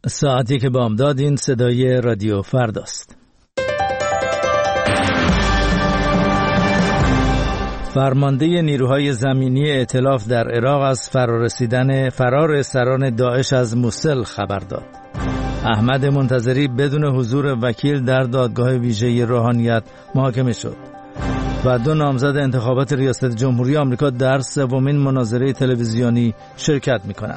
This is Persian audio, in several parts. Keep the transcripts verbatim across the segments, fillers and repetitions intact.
ساعتی که بامداد، این صدای رادیو فرداست. فرمانده نیروهای زمینی ائتلاف در عراق از فرارسیدن فرار سران داعش از موسل خبر داد. احمد منتظری بدون حضور وکیل در دادگاه ویژه روحانیت محاکمه شد و دو نامزد انتخابات ریاست جمهوری آمریکا در سومین مناظره تلویزیونی شرکت می‌کنند.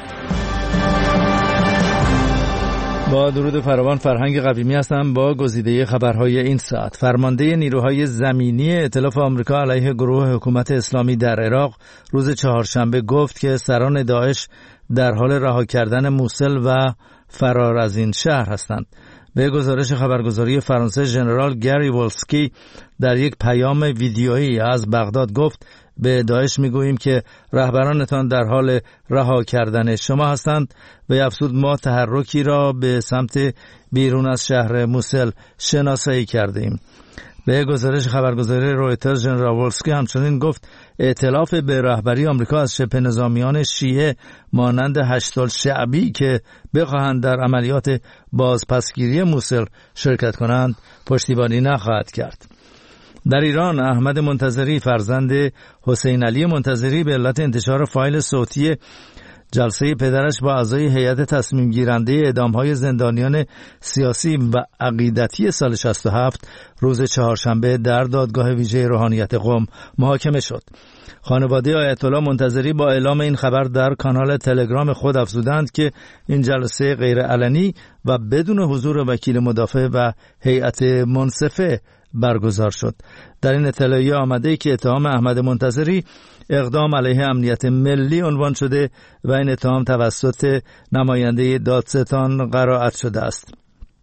با درود فراوان، فرهنگ قویمی هستم با گزیده خبرهای این ساعت. فرمانده نیروهای زمینی ائتلاف آمریکا علیه گروه حکومت اسلامی در عراق روز چهارشنبه گفت که سران داعش در حال رها کردن موسل و فرار از این شهر هستند. به گزارش خبرگزاری فرانسه، ژنرال گری ولسکی در یک پیام ویدیویی از بغداد گفت: به داعش میگوییم که رهبرانتان در حال رها کردن شما هستند و افزود ما تحرکی را به سمت بیرون از شهر موسل شناسایی کردیم. به گزارش خبرگزاری رویترز، ژنرال ولسکی همچنین گفت ائتلاف به رهبری آمریکا از شبه نظامیان شیعه مانند هشت‌الشعبی که بخواهند در عملیات بازپسگیری موسل شرکت کنند پشتیبانی نخواهد کرد. در ایران، احمد منتظری فرزند حسین علی منتظری به علت انتشار فایل صوتی جلسه پدرش با اعضای هیئت تصمیم گیرنده اعدام‌های زندانیان سیاسی و عقیدتی سال شصت و هفت روز چهارشنبه در دادگاه ویژه روحانیت قم محاکمه شد. خانواده آیت الله منتظری با اعلام این خبر در کانال تلگرام خود افزودند که این جلسه غیر علنی و بدون حضور وکیل مدافع و هیئت منصفه برگزار شد. در این اطلاعیه آمده که اتهام احمد منتظری اقدام علیه امنیت ملی عنوان شده و این اتهام توسط نماینده دادستان قرائت شده است.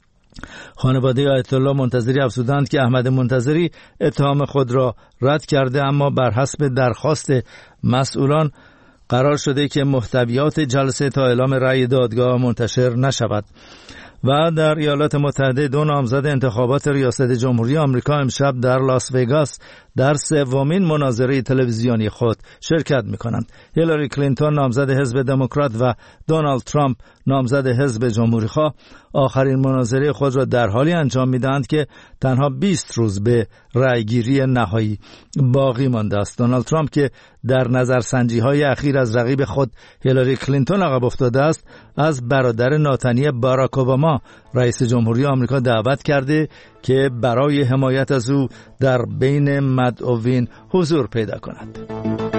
خانواده آیت الله منتظری افزودند که احمد منتظری اتهام خود را رد کرده، اما بر حسب درخواست مسئولان قرار شده که محتویات جلسه تا اعلام رأی دادگاه منتشر نشود. و در ایالات متحده، دو نامزد انتخابات ریاست جمهوری آمریکا امشب در لاس وگاس در سومین مناظره تلویزیونی خود شرکت می‌کنند. هیلاری کلینتون نامزد حزب دموکرات و دونالد ترامپ نامزد حزب جمهوری‌خواه آخرین مناظره خود را در حالی انجام می‌دهند که تنها بیست روز به رأیگیری نهایی باقی مانده است. دونالد ترامپ که در نظرسنجی‌های اخیر از رقیب خود هیلاری کلینتون عقب افتاده است، از برادر ناتنی باراک اوباما رئیس جمهوری آمریکا دعوت کرده که برای حمایت از او در بین مدعوین حضور پیدا کند.